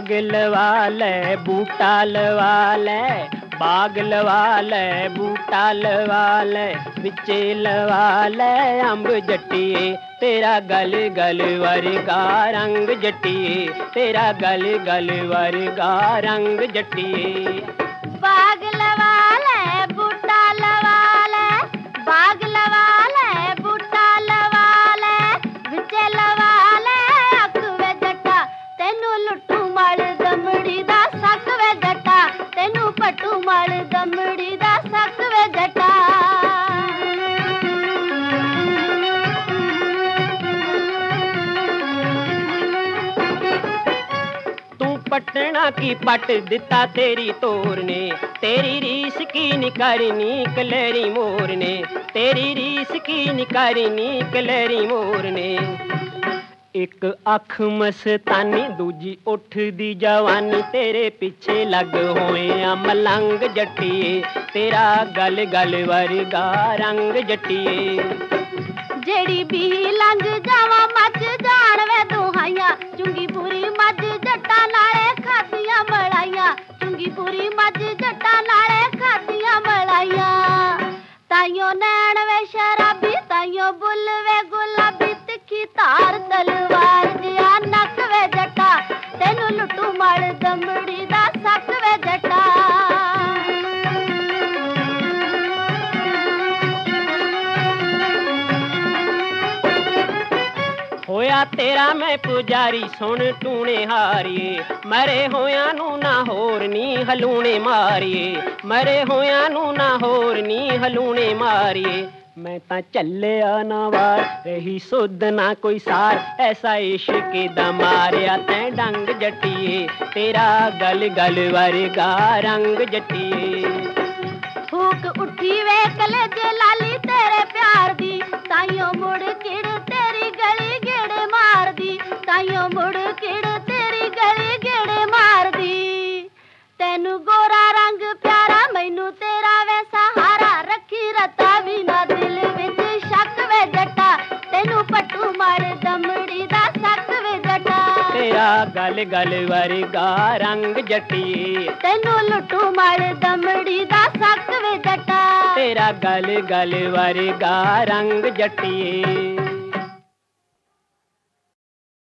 बाग लवा ले बूटा लवा ले, बाग लवा ले बूटा लवा ले, बिचे लवा ले अंब जट्टिए तेरा गल गल वर्गा रंग जट्टिए, तेरा गल गल वर्गा रंग जट्टिए। बाग लवा ले बूटा लवा ले, बाग लवा ले बूटा लवा ले, बिचे लवा ले अख वे जट्टा तेनू लुट्टू मल दमड़ी दा सक वे जट्टा, तेनू पट्टू मल दमड़ी दा सक वे जट्टा। पटना की पट दिता तेरी तोर ने, तेरी रीस की निकारनी कलेरी मोर ने, तेरी रीस की निकारनी कलेरी मोर ने। एक अख मस्तानी दूजी उठ दी जवानी, तेरे पीछे लग होए मलंग जट्टिए, तेरा गल गल वर्गा रंग जट्टिए। जेड़ी भी लंघ जावा मच जान वे दुहाइया, चुंगी पूरी मज जट्टा नाले खादियां मलाइया, चुंगी पूरी मज जट्टा नाले खादियां मलाइया। ताइयों नैन वे शराबी, ताइयों बुल वे गुलाबी, तिखी तार तलवार जिया नक वे जट्टा, तेनू लुट्टू मल दमड़ी दा सक वे जट्टा। होया तेरा मैं पुजारी सुन टूने हारिए, मरे होया नू ना होर नी हलूने मारिए, मरे होया नू ना होर नी हलूने मारिए। मैं ता चलिया ना वार रही सुध ना कोई सार, ऐसा इश्क दा मारिया तैं डंग जट्टिए, तेरा गल गल वर्गा रंग जट्टिए। फूक उठी वे कलेजे लाली तेरे प्यार दी, ताइयों मुड़ किड़ तेरी गली गेड़े मार दी, ताइयों मुड़ किड़ तेरी गली गेड़े मार दी। तेनू गोरा रंग प्यारा मैनू तेरा वे सहारा, रखी रता भी ना दिल विच शक वे जट्टा, तेनू पट्टू मार दमड़ी दा सक वे जट्टा। तेरा गल गल वर्गा रंग जट्टिए, तेनू लुट्टू मार दमड़ी दा सक वे जट्टा, तेरा गल गल वर्गा रंग जट्टिए।